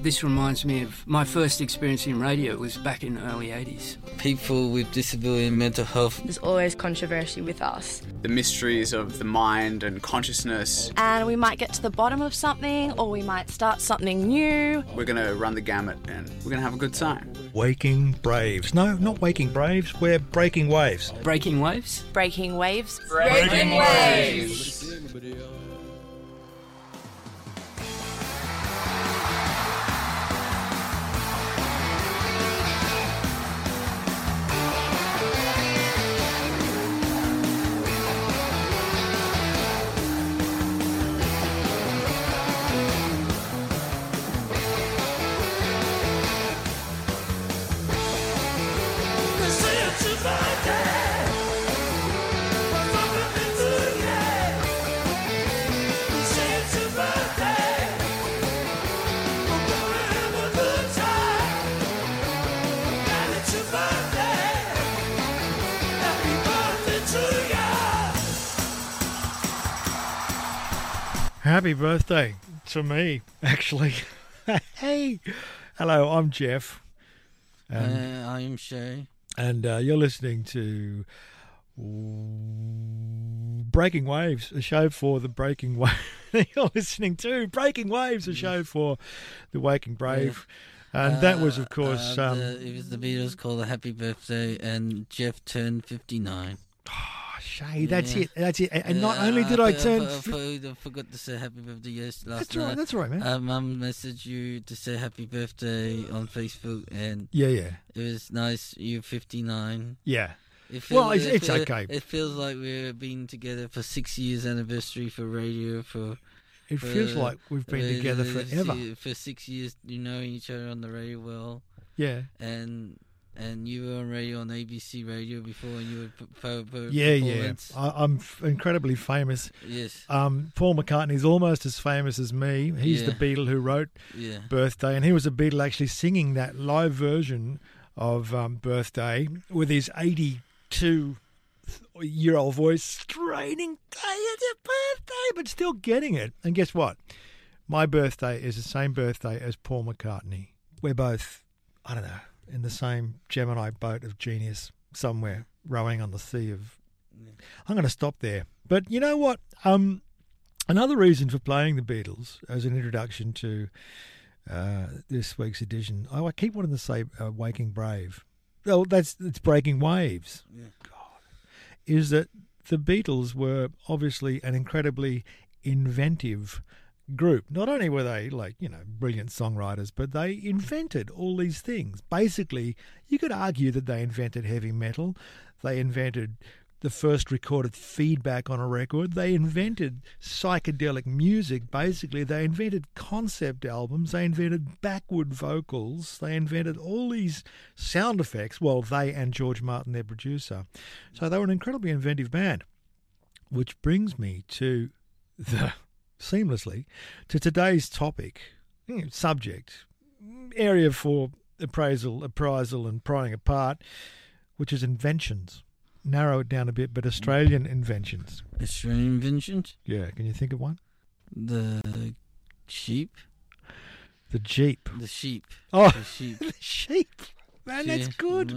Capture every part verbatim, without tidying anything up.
This reminds me of my first experience in radio. It was back in the early eighties. People with disability and mental health. There's always controversy with us. The mysteries of the mind and consciousness. And we might get to the bottom of something, or we might start something new. We're going to run the gamut and we're going to have a good time. Waking Braves. No, not Waking Braves. We're Breaking Waves. Breaking Waves? Breaking Waves. Breaking, Breaking Waves. waves. Happy birthday to me, actually. Hey, hello, I'm Jeff. Um, uh, I'm Shay. And uh, you're listening to Breaking Waves, a show for the Breaking Waves. You're listening to Breaking Waves, a show for the Waking Brave. Yeah. And uh, that was, of course... Uh, um, the, it was the Beatles called a Happy Birthday, and Jeff turned fifty-nine. Shay, that's yeah. it. That's it. And yeah, not only did I, I turn... I, I, I forgot to say happy birthday yes, last that's night. Right, that's right, man. Uh, Mum messaged you to say happy birthday on Facebook. And yeah, yeah. It was nice. You're fifty-nine. Yeah. It feels, well, it's, it it's feels, okay. It feels like we've been together for six years anniversary for radio. For It for, feels like we've been uh, together forever. For six years, you know each other on the radio well. Yeah. And... And you were on radio on A B C Radio before, and you were po- po- yeah, yeah. I, I'm f- incredibly famous. Yes. Um, Paul McCartney's almost as famous as me. He's yeah. the Beatle who wrote yeah. Birthday, and he was a Beatle actually singing that live version of um, Birthday with his eighty-two-year-old voice, straining, it's a birthday, but still getting it. And guess what? My birthday is the same birthday as Paul McCartney. We're both, I don't know, in the same Gemini boat of genius somewhere, rowing on the sea of... Yeah. I'm going to stop there. But you know what? Um, another reason for playing the Beatles as an introduction to uh, this week's edition, oh, I keep wanting to say uh, Waking Brave. Well, that's it's Breaking Waves. Yeah. God. Is that the Beatles were obviously an incredibly inventive group. Not only were they, like, you know, brilliant songwriters, but they invented all these things. Basically, you could argue that they invented heavy metal. They invented the first recorded feedback on a record. They invented psychedelic music. Basically, they invented concept albums. They invented backward vocals. They invented all these sound effects. Well, they and George Martin, their producer. So they were an incredibly inventive band. Which brings me to the... seamlessly to today's topic, subject, area for appraisal, appraisal and prying apart, which is inventions. Narrow it down a bit, but Australian inventions. Australian inventions? Yeah, can you think of one? The sheep? The Jeep. The sheep. Oh, the sheep. The sheep. Man, that's good.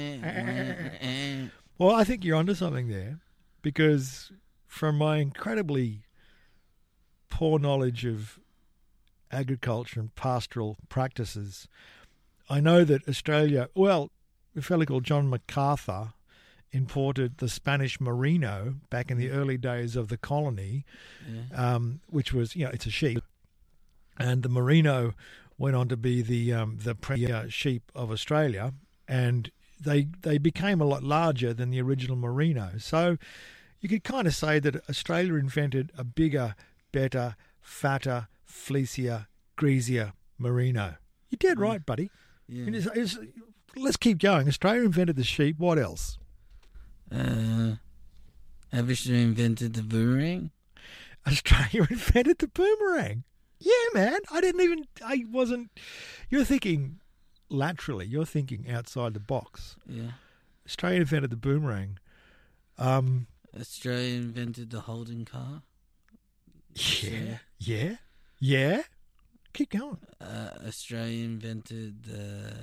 Well, I think you're onto something there, because from my incredibly poor knowledge of agriculture and pastoral practices, I know that Australia, well, a fellow called John MacArthur imported the Spanish merino back in the early days of the colony, yeah. um, which was, you know, it's a sheep. And the merino went on to be the um, the premier sheep of Australia, and they they became a lot larger than the original merino. So you could kind of say that Australia invented a bigger, better, fatter, fleecier, greasier merino. You did right, buddy. Yeah. It's, it's, let's keep going. Australia invented the sheep. What else? Uh, Australia invented the boomerang. Australia invented the boomerang. Yeah, man. I didn't even... I wasn't... You're thinking laterally. You're thinking outside the box. Yeah. Australia invented the boomerang. Um, Australia invented the Holden car. Yeah. Yeah. Yeah. Keep going. Uh, Australia invented the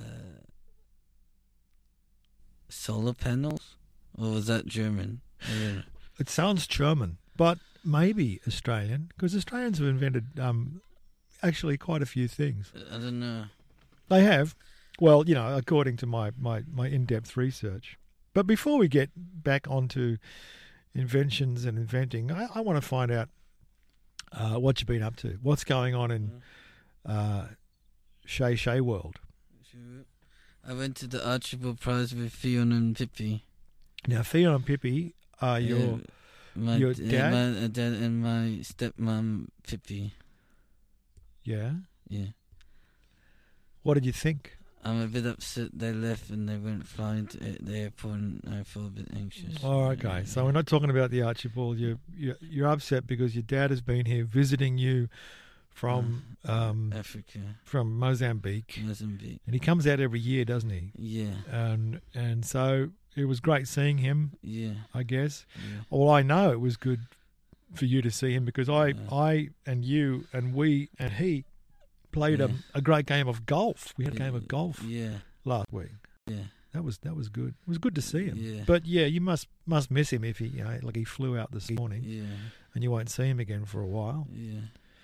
solar panels, or was that German? I don't know. It sounds German, but maybe Australian, because Australians have invented um, actually quite a few things. I don't know. They have. Well, you know, according to my, my, my in-depth research. But before we get back onto inventions and inventing, I, I want to find out uh, what you've been up to. What's going on in uh, Shay Shay World? I went to the Archibald Prize with Fiona and Pippi. Now, Fiona and Pippi are your, Uh, my your d- dad? my uh, dad and my stepmom Pippi. yeah. Yeah. What did you think? I'm a bit upset they left and they went flying to the airport, and I feel a bit anxious. Oh, okay. So we're not talking about the Archibald. You're, you're, you're upset because your dad has been here visiting you from um, Africa, from Mozambique. Mozambique. And he comes out every year, doesn't he? Yeah, And and so it was great seeing him, yeah, I guess. yeah. Well, I know it was good for you to see him because I, Yeah. I and you and we and he played Yeah. a, a great game of golf. We had a game of golf Yeah, last week. yeah, That was that was good. It was good to see him. Yeah. But yeah, you must must miss him if he, you know, like he flew out this morning yeah, and you won't see him again for a while. yeah.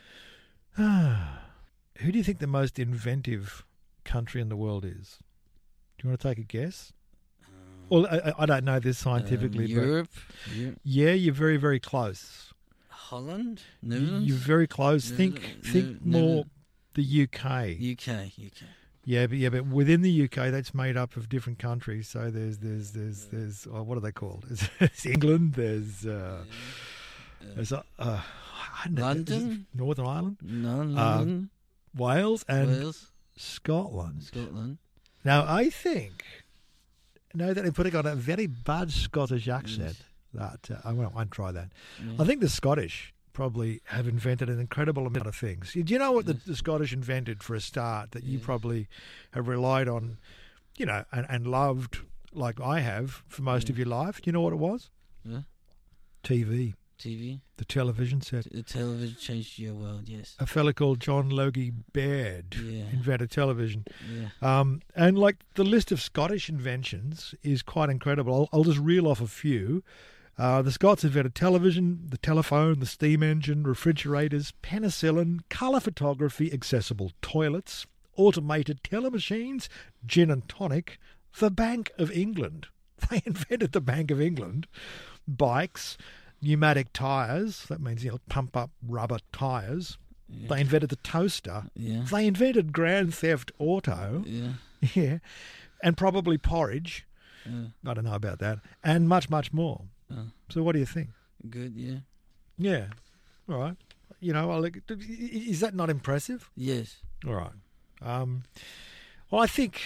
Who do you think the most inventive country in the world is? Do you want to take a guess? Well, I, I- I don't know this scientifically, Um, Europe, Eu- but yeah, you're very, very close. Holland, You- Netherlands, You're very close. Think, Netherlands- think Nether- more the U K. U K, U K. Yeah, but yeah, but within the U K, that's made up of different countries. So there's, there's, there's, there's. Oh, what are they called? There's, there's England. There's, uh, there's, uh, uh, I don't know, London? is it Northern Ireland, No, London, Wales, and Wales, Scotland. Scotland. Now, I think, now that I'm putting on a very bad Scottish accent, that uh, I won't, won't try that. Yeah. I think the Scottish probably have invented an incredible amount of things. Do you know what the, the Scottish invented for a start that you Yeah. probably have relied on, you know, and, and loved like I have for most Yeah. of your life? Do you know what it was? Yeah. T V, T V, the television set. the television changed your world. Yes. A fella called John Logie Baird Yeah. invented television. Yeah. Um, and like the list of Scottish inventions is quite incredible. I'll, I'll just reel off a few. Uh, the Scots invented television, the telephone, the steam engine, refrigerators, penicillin, colour photography, accessible toilets, automated telemachines, gin and tonic, the Bank of England. They invented the Bank of England. Bikes, pneumatic tyres. That means, you know, pump up rubber tyres. Yeah. They invented the toaster. Yeah. They invented Grand Theft Auto. Yeah. Yeah. And probably porridge. Yeah. I don't know about that. And much, much more. Oh, So what do you think? good. Yeah. Yeah. All right. You know, I'll, is that not impressive? Yes. All right. Um, well, I think,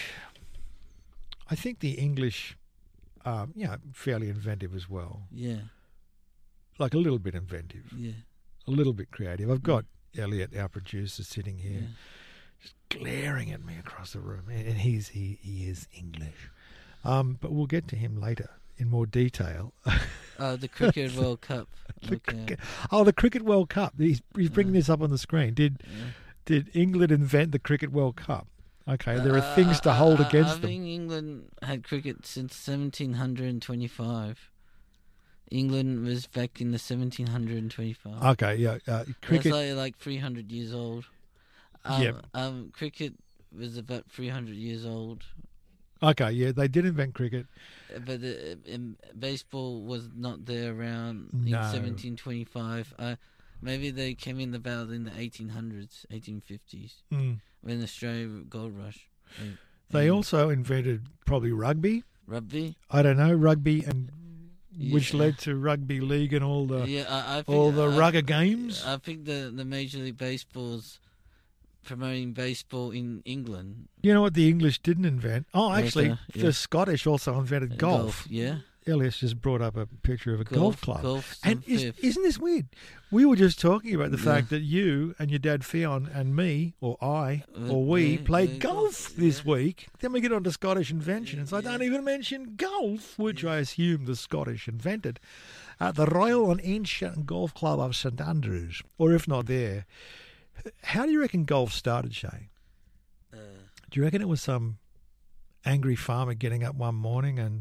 I think the English, um, you know, fairly inventive as well. Yeah. Like a little bit inventive, Yeah. a little bit creative. I've got Elliot, our producer, sitting here, Yeah. just glaring at me across the room, and he's he he is English. Um, but we'll get to him later in more detail. Oh, the Cricket World Cup. The Okay. cricket- oh, the Cricket World Cup. He's, he's bringing Yeah. this up on the screen. Did Yeah. did England invent the Cricket World Cup? Okay, there are things to hold Uh, I- against I them. think England had cricket since seventeen twenty-five. England was back in the seventeen twenty-five. Okay, yeah, uh, cricket. That's like, like three hundred years old. Um, Yep. um, cricket was about three hundred years old. Okay, yeah, they did invent cricket. Uh, But uh, um, baseball was not there around No. in seventeen twenty-five. Uh, maybe they came in about in the eighteen hundreds, eighteen fifties, Mm. when Australia gold rush. Uh, They and also invented probably rugby. rugby. I don't know rugby, and which Yeah. led to rugby league and all the yeah, I, I think, all the I, rugger games. I think the the Major League Baseball's promoting baseball in England. You know what the English didn't invent? Oh, Okay, actually, yeah. the Scottish also invented Uh, golf. Yeah. Elias just brought up a picture of a golf, club. Golf And is, isn't this weird? We were just talking about the Yeah. fact that you and your dad Fionn and me, or I, Uh, or we, yeah, played yeah, golf golf, this yeah. week. Then we get on to Scottish inventions. I Yeah. don't even mention golf, which I assume the Scottish invented, at the Royal and Ancient Golf Club of St Andrews. Or if not there, How do you reckon golf started, Shay? Uh, Do you reckon it was some angry farmer getting up one morning and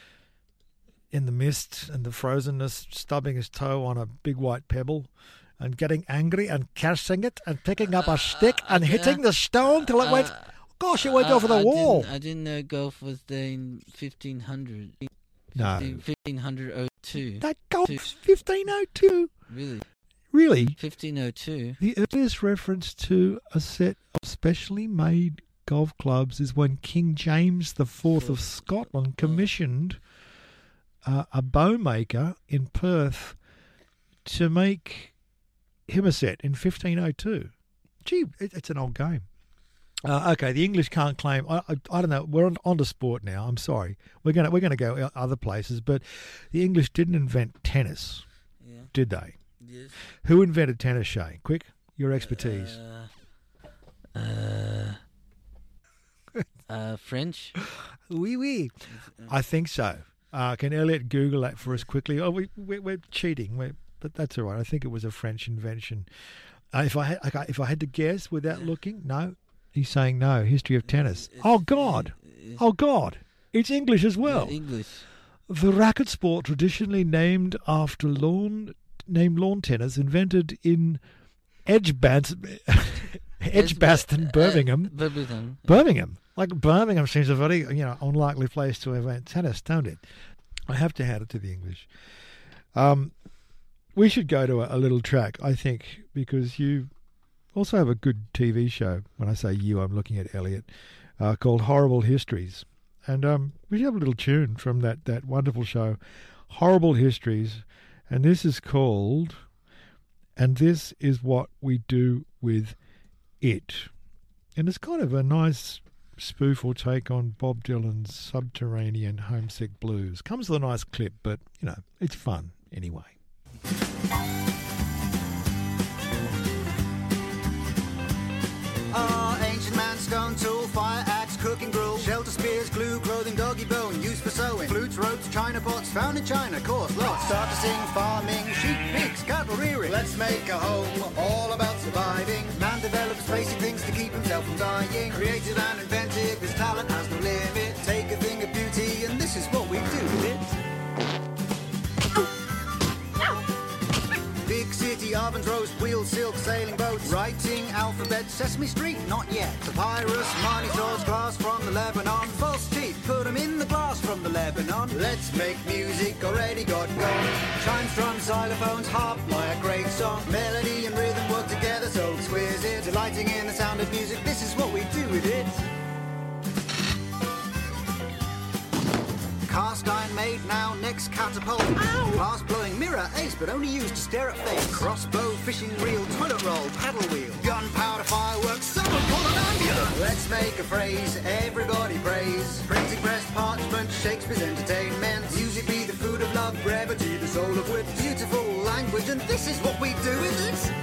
in the mist and the frozenness, stubbing his toe on a big white pebble and getting angry and catching it and picking up a stick and uh, hitting the stone till it went, uh, gosh, it went I- over the I wall. Didn't, I didn't know golf was there in fifteen hundred. No. fifteen oh two. That golf's fifteen oh two. Really? Really? fifteen oh two. The earliest reference to a set of specially made golf clubs is when King James the Fourth of Scotland commissioned uh, a bowmaker in Perth to make him a set in fifteen oh two. Gee, it, it's an old game. Uh, okay, the English can't claim. I, I, I don't know. We're on, on to sport now. I'm sorry. We're gonna we're gonna go other places, but the English didn't invent tennis, Yeah. did they? Yes. Who invented tennis, Shay? Quick, your expertise. Uh, uh, uh, French. Oui, oui. I think so. Uh, can Elliot Google that for us quickly? Oh, we, we, we're cheating, we're, but that's all right. I think it was a French invention. Uh, if I had, okay, if I had to guess without looking, no. He's saying no. History of tennis. It's- Oh God! it's- Oh God! It's English as well. Yeah, English. The racket sport, traditionally named after lawn, named lawn tennis, invented in Edgbaston, Edgbaston, Uh, Birmingham. Birmingham. Birmingham. Like Birmingham seems a very, you know, unlikely place to invent tennis, don't it? I have to hand it to the English. Um, we should go to a, a little track, I think, because you also have a good T V show. When I say you, I'm looking at Elliot, uh, called Horrible Histories. And um, we should have a little tune from that, that wonderful show, Horrible Histories. And this is called, And This Is What We Do With It. And it's kind of a nice spoof or take on Bob Dylan's Subterranean Homesick Blues. Comes with a nice clip, but, you know, it's fun anyway. Ah, ancient man, stone tool, fire axe, cooking grill, shelter spears, glue, clothing, doggy bone, used for sewing, flutes, ropes, china pots, found in China, course, lost. Start to sing, farming, sheep, pigs, cattle rearing. Let's make a home, all about surviving. Man develops basic things to keep himself from dying. Creative and inventive, his talent has no limit. Take a thing of beauty, and this is what we do with it. Big city ovens, roast wheels, silk, sailing boats, writing alphabet, Sesame Street, not yet. Papyrus, money swords, glass from the Lebanon, false teeth, put 'em in the glass from the Lebanon. Let's make music, already got gone. Chimes, drums, xylophones, harp, like a great song. Melody and rhythm work together so exquisite. Delighting in the sound of music, this is what we do with it. Cast iron made now, next catapult. Fast blowing mirror, ace, but only used to stare at face. Crossbow, fishing reel, toilet roll, paddle wheel. Gunpowder, fireworks, someone call an ambulance. Let's make a phrase, everybody praise. Printing press, parchment, Shakespeare's entertainment. Music be the food of love, brevity, the soul of wit. Beautiful language, and this is what we do with it.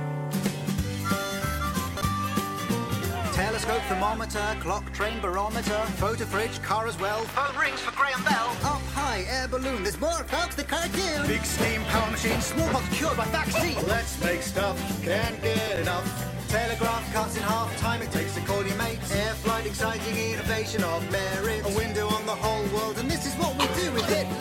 Telescope, thermometer, clock, train, barometer, photo fridge, car as well, phone rings for Graham Bell. Up high, air balloon, there's more folks that can't do. Big steam power machine, smallpox cured by vaccine. Let's make stuff, can't get enough. Telegraph cuts in half, time it takes to call your mates. Air flight, exciting innovation of merit. A window on the whole world, and this is what we do with it.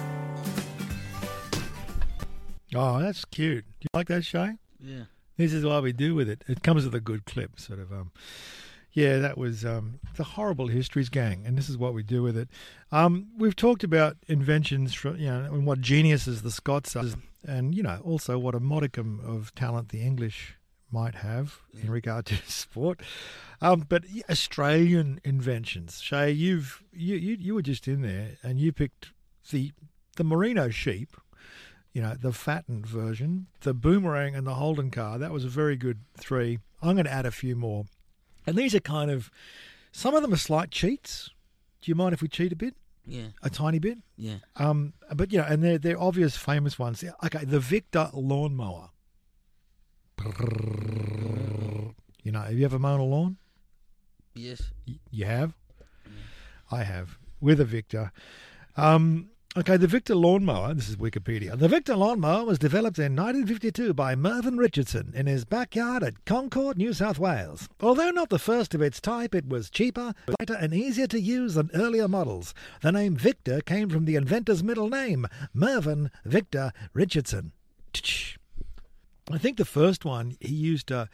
Oh, that's cute. Do you like that, Shay? Yeah. This is what we do with it. It comes with a good clip, sort of. Um, yeah, that was um, the Horrible Histories gang, and this is what we do with it. Um, we've talked about inventions, from, you know, and what geniuses the Scots are, and you know, also what a modicum of talent the English might have in regard to sport. Um, but yeah, Australian inventions, Shay, you've you, you you were just in there, and you picked the the merino sheep. You know, the fattened version, the boomerang and the Holden car. That was a very good three. I'm going to add a few more. And these are kind of, some of them are slight cheats. Do you mind if we cheat a bit? Yeah. A tiny bit? Yeah. Um, but, you know, and they're, they're obvious famous ones. Okay, the Victor lawnmower. You know, have you ever mown a lawn? Yes. Y- You have? I have. With a Victor. Um... Okay, the Victor lawnmower, this is Wikipedia. The Victor lawnmower was developed in nineteen fifty-two by Mervyn Richardson in his backyard at Concord, New South Wales. Although not the first of its type, it was cheaper, lighter and easier to use than earlier models. The name Victor came from the inventor's middle name, Mervyn Victor Richardson. I think the first one, he used a,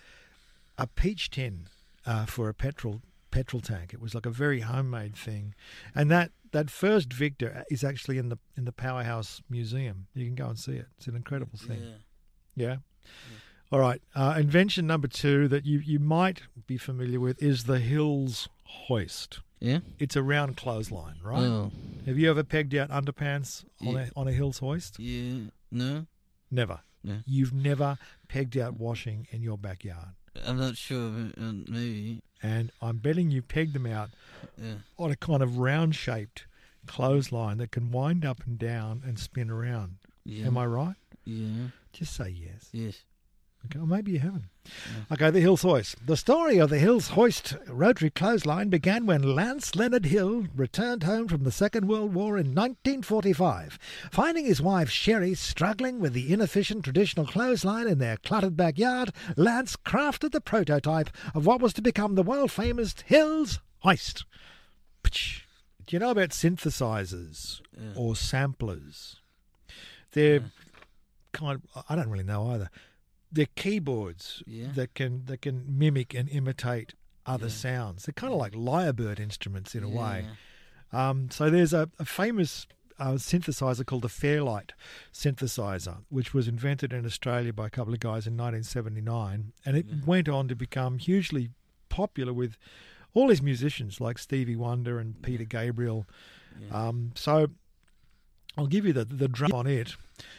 a peach tin uh, for a petrol petrol tank. It was like a very homemade thing. And that That first Victor is actually in the in the Powerhouse Museum. You can go and see it. It's an incredible thing. Yeah. Yeah? Yeah. All right. Uh, invention number two that you, you might be familiar with is the Hills hoist. Yeah? It's a round clothesline, right? Oh. Have you ever pegged out underpants on, Yeah. a, on a Hills hoist? Yeah. No? Never. No. You've never pegged out washing in your backyard. I'm not sure, but uh, maybe. And I'm betting you pegged them out Yeah. on a kind of round-shaped clothesline that can wind up and down and spin around. Yeah. Am I right? Yeah. Just say yes. Yes. Okay, well, maybe you haven't. Yeah. Okay, the Hills hoist. The story of the Hills hoist rotary clothesline began when Lance Leonard Hill returned home from the Second World War in nineteen forty-five. Finding his wife Sherry struggling with the inefficient traditional clothesline in their cluttered backyard, Lance crafted the prototype of what was to become the world-famous Hills hoist. Do you know about synthesizers Yeah. or samplers? They're Yeah. kind of, I don't really know either. They're keyboards Yeah. that can that can mimic and imitate other Yeah. sounds. They're kind of like Lyrebird instruments in a way. Yeah. Um, so there's a, a famous uh, synthesizer called the Fairlight synthesizer, which was invented in Australia by a couple of guys in nineteen seventy-nine, and it Yeah. went on to become hugely popular with all these musicians like Stevie Wonder and Peter Gabriel. Yeah. Um, so I'll give you the the drum on it.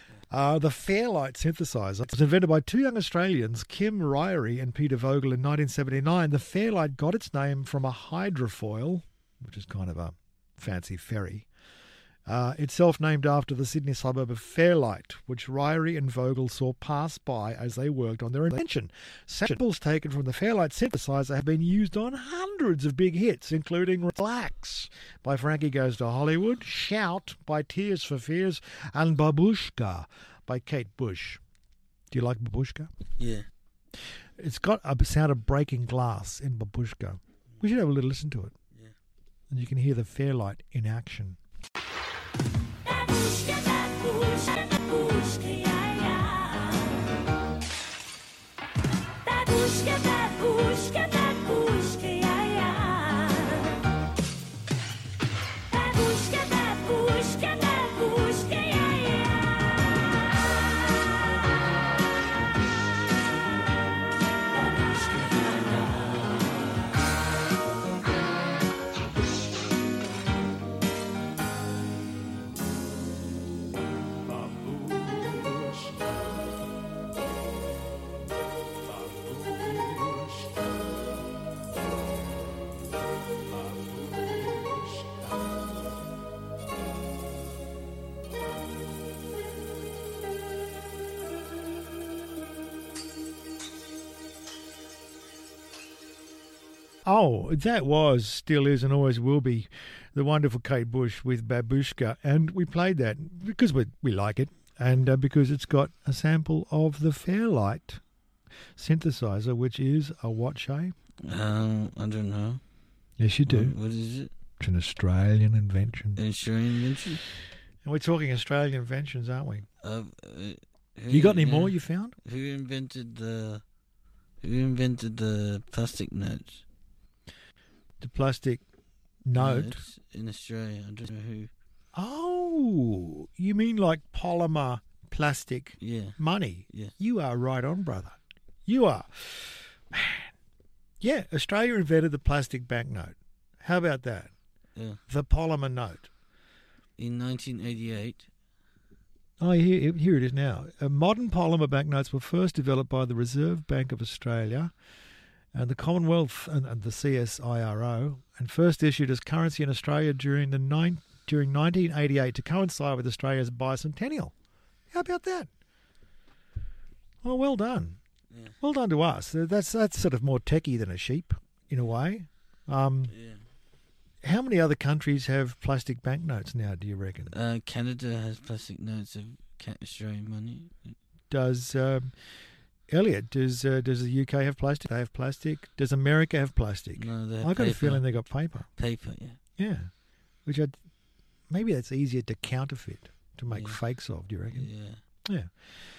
Uh, the Fairlight synthesizer was invented by two young Australians, Kim Ryrie and Peter Vogel, in nineteen seventy-nine. The Fairlight got its name from a hydrofoil, which is kind of a fancy ferry, uh, itself named after the Sydney suburb of Fairlight, which Ryrie and Vogel saw pass by as they worked on their invention. Samples taken from the Fairlight synthesizer have been used on hundreds of big hits, including Relax by Frankie Goes to Hollywood, Shout by Tears for Fears, and Babushka by Kate Bush. Do you like Babushka? Yeah. It's got a sound of breaking glass in Babushka. We should have a little listen to it. Yeah. And you can hear the Fairlight in action. Oh, that was, still is, and always will be the wonderful Kate Bush with Babushka. And we played that because we we like it and uh, because it's got a sample of the Fairlight synthesizer, which is a what, Shay? Um, I don't know. Yes, you do. What, what is it? It's an Australian invention. An Australian invention? And we're talking Australian inventions, aren't we? Uh, uh, who, You got any yeah. more you found? Who invented the? Who invented the plastic notes? The plastic note. Notes in Australia. I don't know who. Oh, you mean like polymer plastic Yeah. money? Yeah. You are right on, brother. You are. Man. Yeah, Australia invented the plastic banknote. How about that? Yeah. The polymer note. In nineteen eighty-eight. Oh, here, here it is now. Uh, modern polymer banknotes were first developed by the Reserve Bank of Australia and the Commonwealth and, and the C S I R O, and first issued as currency in Australia during the nine, during nineteen eighty-eight to coincide with Australia's bicentennial. How about that? Oh, well done. Yeah. Well done to us. Uh, That's that's sort of more techie than a sheep, in a way. Um, Yeah. how many other countries have plastic banknotes now, do you reckon? Uh, Canada has plastic notes of ca- Australian money. Does, um, Elliot, does uh, does the U K have plastic? They have plastic. Does America have plastic? No, they have I got paper. a feeling they got paper. Paper, yeah. Yeah. Which I'd, maybe that's easier to counterfeit, to make Yeah. fakes of, do you reckon? Yeah. Yeah.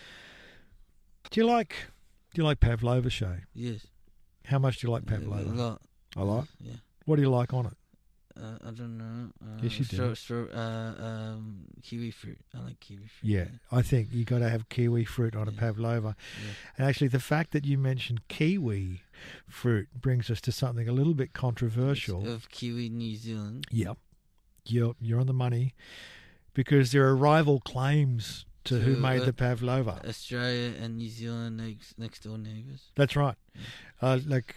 Do you like do you like pavlova, Shay? Yes. How much do you like Uh, pavlova? A lot. A lot. Yeah. What do you like on it? Uh, I don't know. Uh, Yes, you do. straw, straw, uh, um, kiwi fruit. I like kiwi fruit. Yeah, I think you got to have kiwi fruit on a Yeah. pavlova. Yeah. And actually, the fact that you mentioned kiwi fruit brings us to something a little bit controversial. Of Kiwi, New Zealand. Yep, you're you're on the money, because there are rival claims to who To, made uh, the pavlova. Australia and New Zealand next next door neighbours. That's right. Uh, like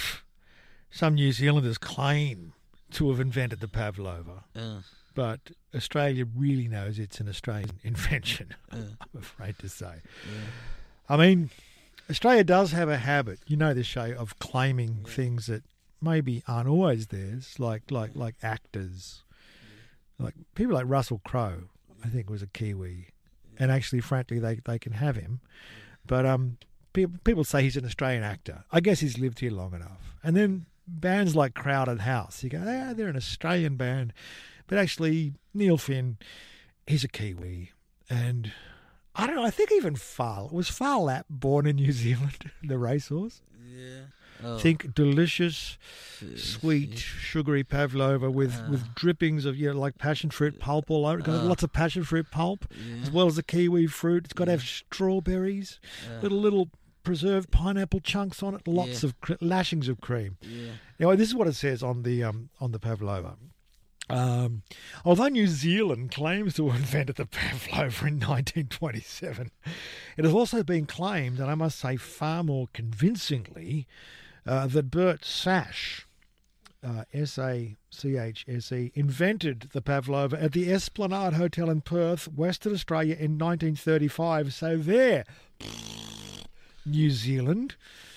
some New Zealanders claim to have invented the pavlova, Uh, but Australia really knows it's an Australian invention. uh, I'm afraid to say. yeah. I mean, Australia does have a habit, you know this, Shay, of claiming things that maybe aren't always theirs, like like like actors. Like people like Russell Crowe, I think was a Kiwi. And actually, frankly, they, they can have him. But um, people, people say he's an Australian actor. I guess he's lived here long enough. And then bands like Crowded House, you go, yeah, they're an Australian band. But actually, Neil Finn, he's a Kiwi. And I don't know, I think even Far, was Far Lap born in New Zealand, the racehorse? Yeah. Oh, Think delicious, s- sweet, yeah. sugary pavlova with, Ah. with drippings of, you know, like passion fruit pulp all over. It's got Ah. lots of passion fruit pulp, Yeah. as well as the kiwi fruit. It's got to Yeah. have strawberries, Uh, little little preserved pineapple chunks on it, lots Yeah. of cre- lashings of cream. Yeah. Anyway, this is what it says on the um, on the pavlova. Um, although New Zealand claims to have invented the pavlova in nineteen twenty-seven, it has also been claimed, and I must say far more convincingly, uh, that Bert Sash, uh, S A C H S E, invented the pavlova at the Esplanade Hotel in Perth, Western Australia in nineteen thirty-five. So there, New Zealand.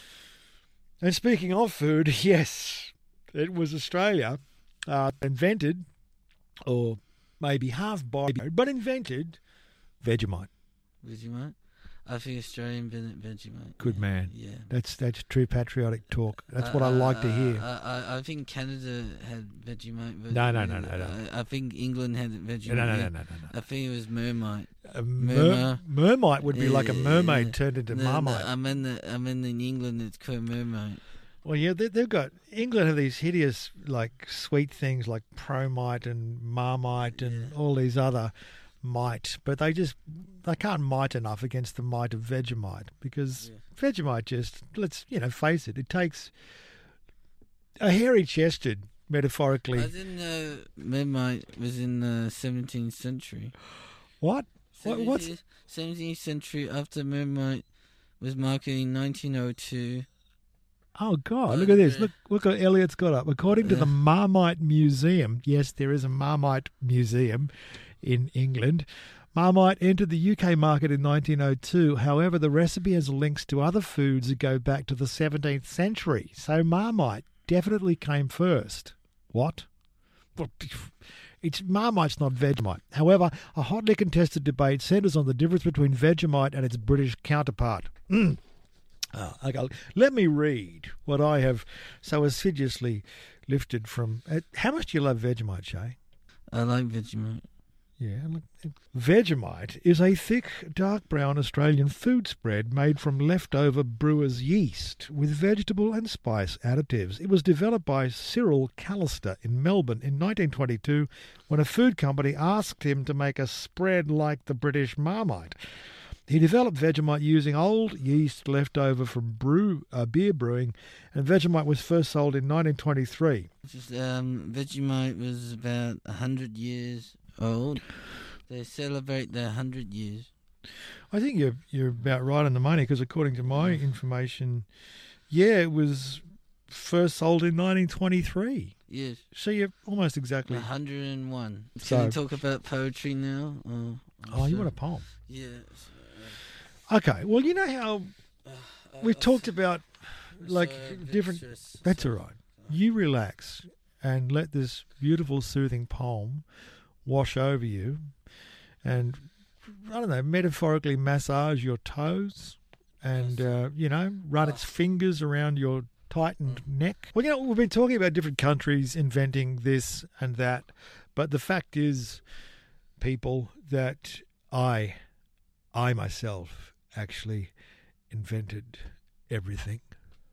And speaking of food, yes, it was Australia. Uh, invented, or maybe half borrowed, but invented Vegemite. Vegemite. I think Australian invented Vegemite. Good yeah. man. Yeah. That's that's true patriotic talk. That's what I Uh, like to hear. uh, I, I think Canada had Vegemite. But No, no, no, no, no. I, I think England had Vegemite. no, no, no, yeah. no, no, no. I think it was Mermite. A mer- mermite would be like a Yeah, mermaid yeah. turned into No, no, marmite. I mean, the, I mean, in England, it's called Mermite. Well, yeah, they, they've got England have these hideous like sweet things like promite and marmite and Yeah. all these other might, but they just they can't mite enough against the might of Vegemite because Yeah. Vegemite just let's you know face it, it takes a hairy chested metaphorically. I didn't know Mermite was in the seventeenth century. What? What- what's- seventeenth seventeenth century after Mermite was marketed in nineteen oh two. Oh God! Uh, Look at this. yeah. Look, look what Elliot's got up. According to Yeah. the Marmite Museum, yes, there is a Marmite Museum in England. Marmite entered the U K market in nineteen oh two. However, the recipe has links to other foods that go back to the seventeenth century. So Marmite definitely came first. What? Well, it's Marmite's not Vegemite. However, a hotly contested debate centres on the difference between Vegemite and its British counterpart. Mm. Oh, okay. Let me read what I have so assiduously lifted from. Uh, how much do you love Vegemite, Shay? I like Vegemite. Yeah. Look, Vegemite is a thick, dark brown Australian food spread made from leftover brewer's yeast with vegetable and spice additives. It was developed by Cyril Callister in Melbourne in nineteen twenty-two when a food company asked him to make a spread like the British Marmite. He developed Vegemite using old yeast left over from brew, uh, beer brewing, and Vegemite was first sold in nineteen twenty-three. Just, um, Vegemite was about a hundred years old. They celebrate their hundred years. I think you're you're about right on the money because according to my information, yeah, it was first sold in nineteen twenty-three. Yes, So you're almost exactly. a hundred and one. So- Can we talk about poetry now? Oh, Oh, you sure. want a poem? Yeah. Okay. Well, you know how Uh, we've uh, talked so- about like so a bit different. stressed, That's so- all right. You relax. and let this beautiful, soothing poem wash over you and, I don't know, metaphorically massage your toes and, uh, you know, run its fingers around your tightened neck. Well, you know, we've been talking about different countries inventing this and that, but the fact is, people, that I, I myself actually invented everything.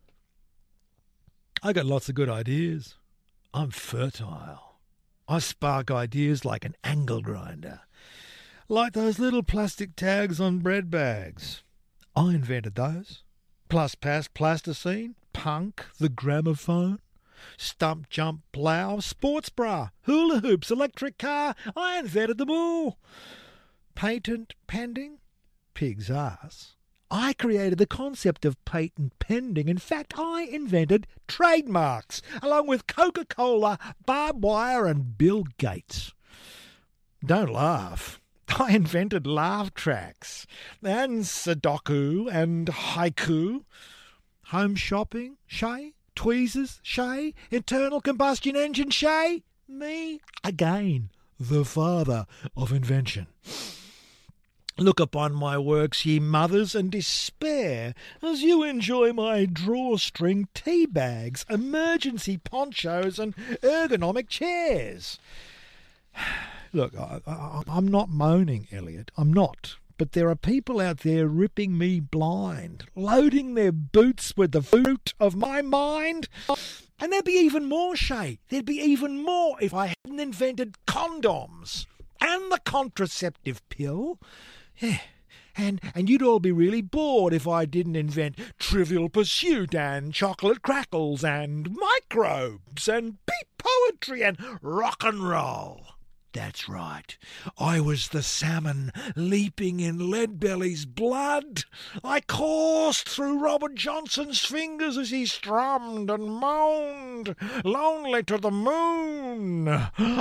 I got lots of good ideas. I'm fertile. I spark ideas like an angle grinder. Like those little plastic tags on bread bags. I invented those. Plus pass plasticine, punk, the gramophone, stump jump plough, sports bra, hula hoops, electric car. I invented them all. Patent pending? Pig's ass. I created the concept of patent pending. In fact, I invented trademarks, along with Coca-Cola, barbed wire, and Bill Gates. Don't laugh. I invented laugh tracks, and Sudoku, and haiku, home shopping, shay, tweezers, shay, internal combustion engine, shay. Me again, the father of invention. Look upon my works, ye mothers, and despair as you enjoy my drawstring tea bags, emergency ponchos, and ergonomic chairs. Look, I, I, I'm not moaning, Elliot. I'm not. But there are people out there ripping me blind, loading their boots with the fruit of my mind. And there'd be even more, Shay. There'd be even more if I hadn't invented condoms and the contraceptive pill. Yeah, and and you'd all be really bored if I didn't invent Trivial Pursuit and chocolate crackles and microbes and beat poetry and rock and roll. That's right. I was the salmon leaping in Leadbelly's blood. I coursed through Robert Johnson's fingers as he strummed and moaned, lonely to the moon.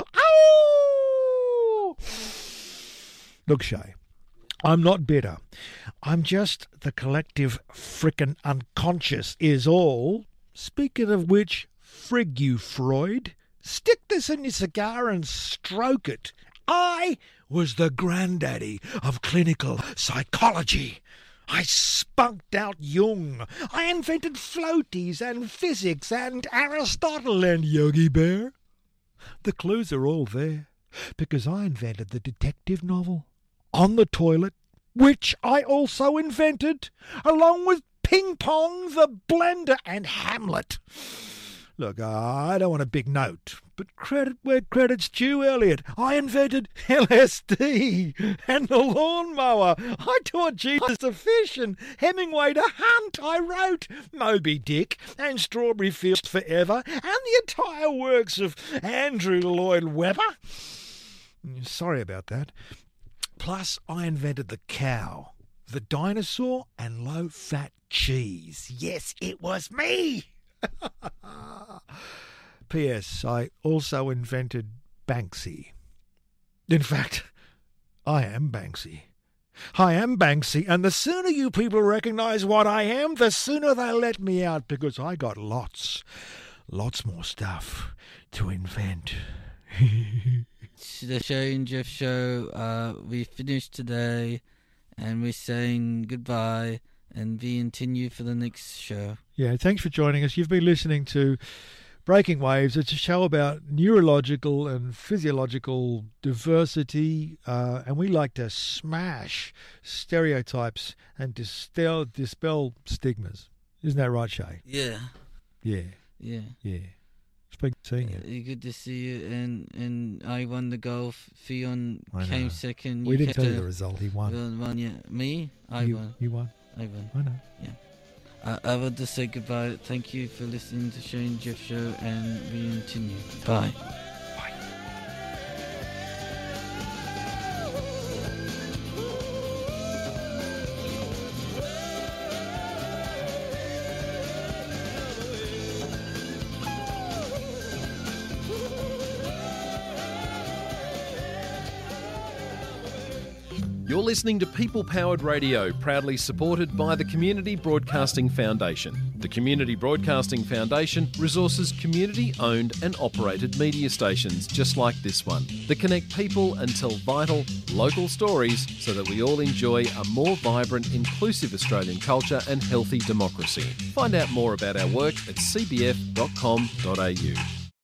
Ow! Look, Shay, I'm not bitter. I'm just the collective frickin' unconscious is all. Speaking of which, frig you, Freud. Stick this in your cigar and stroke it. I was the granddaddy of clinical psychology. I spunked out Jung. I invented floaties and physics and Aristotle and Yogi Bear. The clues are all there because I invented the detective novel. On the toilet, which I also invented, along with Ping Pong, the Blender, and Hamlet. Look, I don't want a big note, but credit where credit's due, Elliot. I invented L S D and the lawnmower. I taught Jesus to fish and Hemingway to hunt. I wrote Moby Dick and Strawberry Fields Forever and the entire works of Andrew Lloyd Webber. Sorry about that. Plus, I invented the cow, the dinosaur, and low-fat cheese. Yes, it was me. P S. I also invented Banksy. In fact, I am Banksy. I am Banksy, and the sooner you people recognise what I am, the sooner they'll let me out, because I got lots, lots more stuff to invent. The Shay and Jeff show, uh, we finished today, and we're saying goodbye, and we continue for the next show. Yeah, thanks for joining us. You've been listening to Breaking Waves. It's a show about neurological and physiological diversity, uh, and we like to smash stereotypes and dispel, dispel stigmas. Isn't that right, Shay? Yeah. Yeah. Yeah. Yeah. It's been seeing you. Uh, good to see you, and, and I won the golf. Fion I came know. second. We You didn't kept tell you a- the result. He won. Won, won, yeah. Me? I you, won. You won. I won. I know. Yeah. Uh, I want to say goodbye. Thank you for listening to Shay and Jeff show, and we continue. Bye. You're listening to People Powered Radio, proudly supported by the Community Broadcasting Foundation. The Community Broadcasting Foundation resources community-owned and operated media stations just like this one that connect people and tell vital, local stories so that we all enjoy a more vibrant, inclusive Australian culture and healthy democracy. Find out more about our work at c b f dot com dot a u.